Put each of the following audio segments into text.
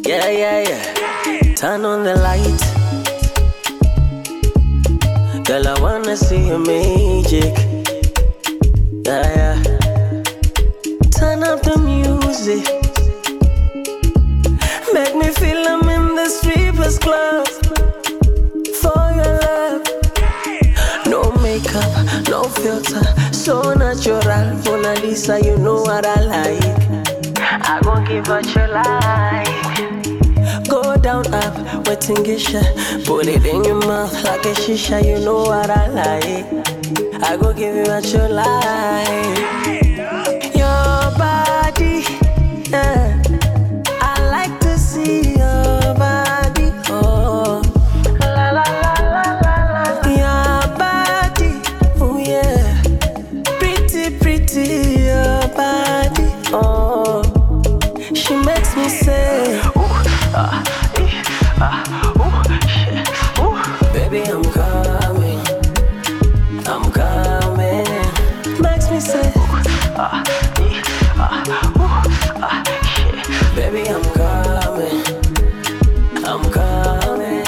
Yeah, yeah, yeah. Turn on the light. Girl, I wanna see your magic. Yeah, yeah. Turn up the music. Make me feel I'm in the strippers club. For your love. No makeup, no filter. So natural. Mona Lisa, you know what I like. I gon' give what you like. Go down, up, wetting Gisha. Put it in your mouth like a shisha, you know what I like. I go give you what you like. Your body, yeah. I like to see your body, oh. La la la la la la. Your body, oh yeah. Pretty, pretty, your body, oh. She makes me say, baby, I'm coming, I'm coming. Makes me say, baby, I'm coming, I'm coming.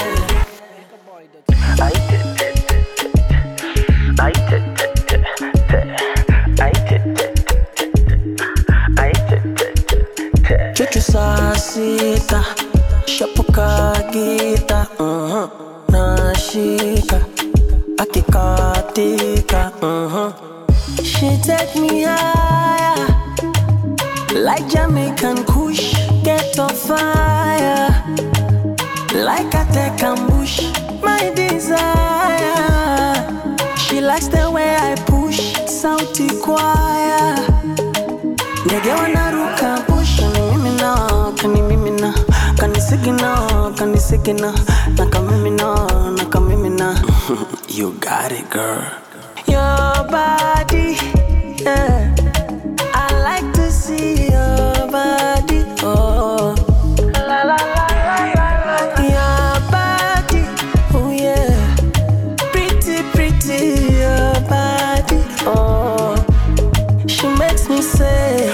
Chuchu sasita, shapuka gita, nashika, akikatika, She take me higher, like Jamaican Kush, get on fire, like a tech ambush, my desire. She likes the way I push, sauti choir. Ndege wanaruka push, kanimimina, kanisigina, nakamimina. You got it, girl. Your body, yeah. I like to see your body, oh. La la la la la la. Your body, oh yeah. Pretty, pretty, your body, oh. She makes me say,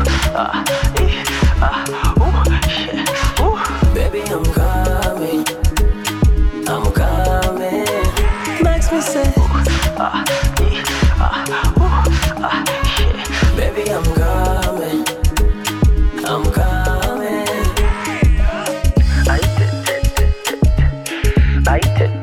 baby, I'm coming, I'm coming. Makes me say, baby, I'm coming, I'm coming.